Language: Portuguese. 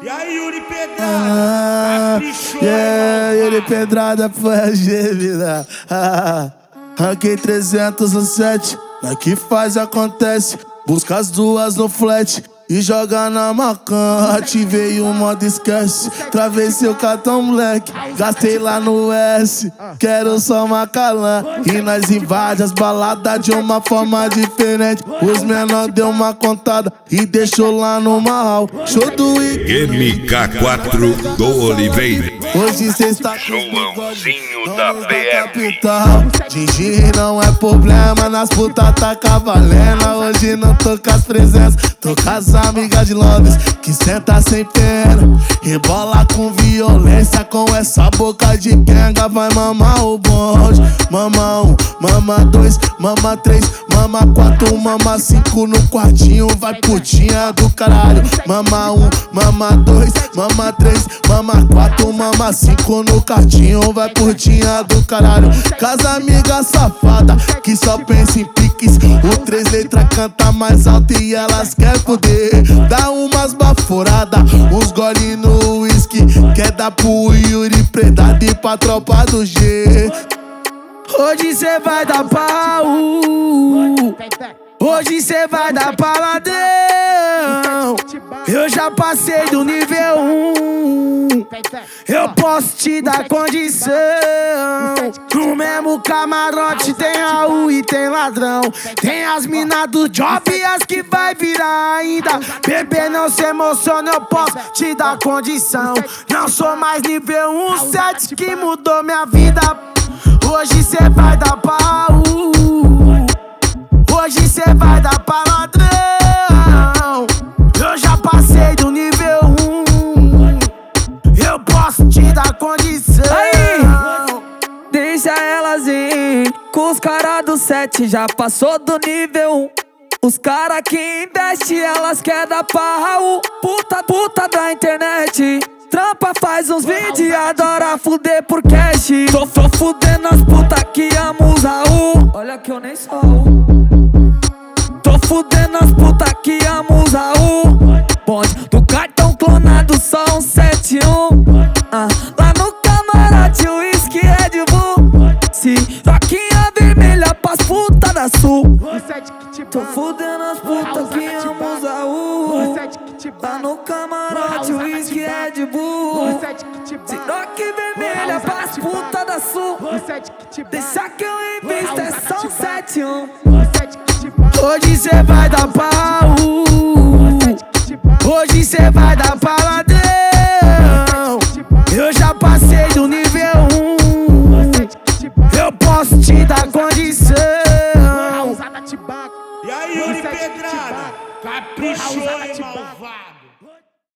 E aí, Yuri Pedrada? Yuri Pedrada foi a gêmea. Ranquei 300 no set. Aqui faz, acontece. Busca as duas no flat e joga na macan. Ativei o modo esquece. Travessei o cartão moleque. Gastei lá no S. Quero só Macalã. E nós invade as baladas de uma forma diferente. Os menor deu uma contada e deixou lá no marral. Show do MK4 do Oliveira. Hoje cê está com Joãozinho da BF. Gigi não é problema, nas putas tá cavalena. Hoje não tô com as presenças, tô com as amigas de Londres que senta sem pena, rebola com violência. Com essa boca de quenga vai mamar o bonde. Mama 1, mama 2, mama 3, mama 4, mama 5 no quartinho, vai putinha do caralho. Mama 1, mama 2, mama 3, mama 4, mama 5 no quartinho, vai putinha do caralho. Casa amiga safada que só pensa em piques. O 3 letras canta mais alto e elas quer poder. Dá umas baforadas, uns gole no whisky. Quer dar pro Yuri Pedrada e pra tropa do G. Hoje cê vai dar pau. Hoje cê vai dar pra ladrão. Eu já passei do nível 1. Eu posso te dar condição. No mesmo camarote tem Raul e tem ladrão. Tem as minas do job e as que vai virar ainda. Bebê, não se emociona, eu posso te dar condição. Não sou mais nível 1, 7 que mudou minha vida. Hoje cê vai dar pau. Hoje cê vai dar pra ladrão. Eu já passei do nível 1. Eu posso te dar condição. Aí, deixa elas ir. Com os caras do 7 já passou do nível 1. Os caras que investem, elas quer dar pra Raul. Puta da internet. Trampa, faz uns vídeos e adora fuder por cash. Tô fudendo as putas que amam os Raul. Olha que eu nem sou Raul. Tô fudendo as putas que amam os Raul. Bonde do cartão clonado, só um 71. Lá no camarote, o uísque Red Bull. Roquinha vermelha pras putas da sul. Tô fudendo as putas que amam os Raul. Lá no camarote, o uísque Red Bull. Roque vermelha pras putas da sul. Deixa que eu invisto, é só um 71. Hoje cê vai dar pau. Hoje cê vai dar pra ladrão. Eu já passei do nível 1. Eu posso te dar condição. E aí, Yuri Pedrada? Caprichou, hein, malvado?